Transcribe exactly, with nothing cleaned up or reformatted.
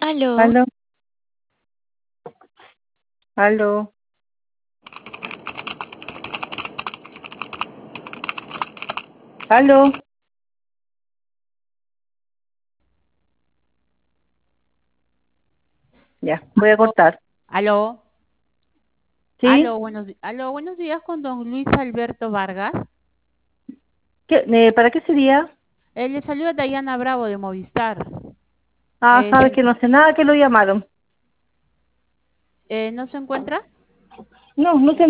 Aló. Aló, aló, aló. Ya, voy a Aló, cortar. aló, ¿Sí? aló, buenos, di- aló, buenos días con don Luis Alberto Vargas. ¿Qué, eh, ¿para qué sería? Eh, le saluda Dayana Bravo de Movistar. Ah, Eh, sabe se- que no sé nada que lo llamaron. eh, ¿no se encuentra? No, no sé